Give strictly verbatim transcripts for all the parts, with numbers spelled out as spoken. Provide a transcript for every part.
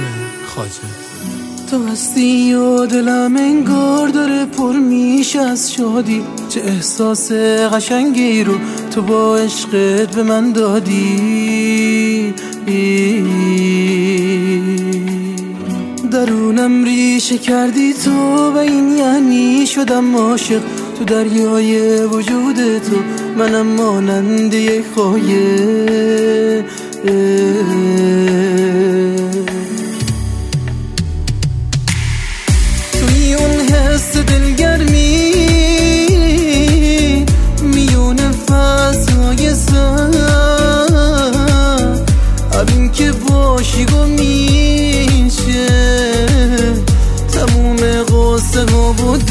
خواجه. تو هستی و دلم انگار داره پر میشه از شادی، چه احساس قشنگی رو تو با عشقت به من دادی. درونم ریشه کردی تو و این یعنی شدم عاشق، تو دریای وجود تو منم مانند یک خایه. توی اون حس دلگرمی میون فضای سر، همین که باشی گم میشه تموم قصه ها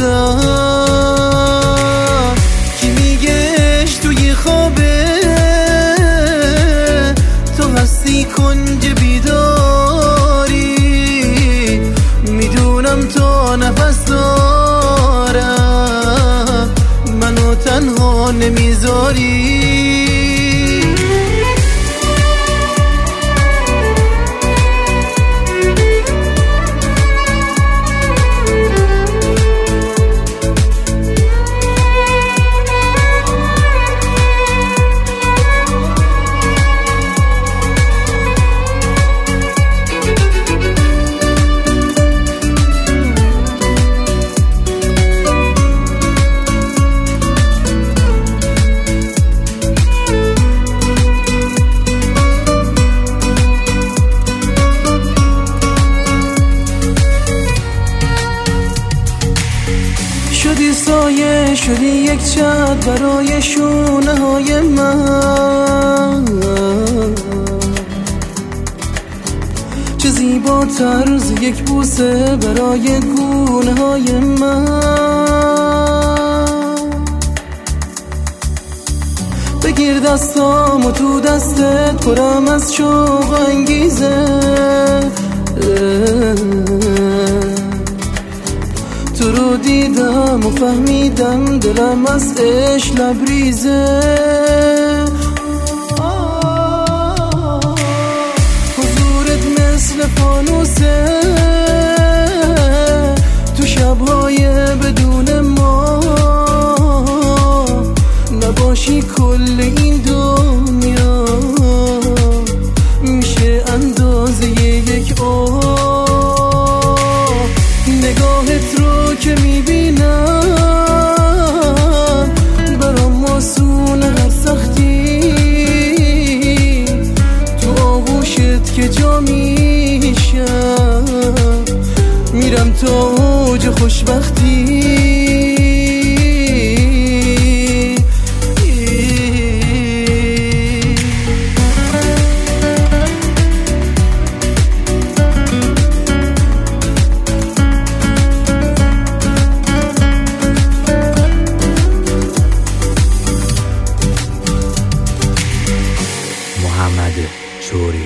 بودم. کی میگهش توی خوابه تو هستی کنج بیداری، میدونم تا نفس دارم منو تنها نمیذاری. شدی سایه، شدی یک چت برای شونه های من، چه زیباتر از یک بوسه برای گونه های من. بگیر دستامو تو دستت پرم از شوق انگیزه، تو رو دیدم و فهمیدم دلم از عشق لبریزه. حضورت مثل فانوسه تو شبهای بدون ما، نباشی کل این دنیا میشه اندازه یک عمر. نگاهت رو که میبینم برام آسونه هر سختی، تو آغوشت که جا میشم میرم تا اوج خوشبختی. محمد شوری.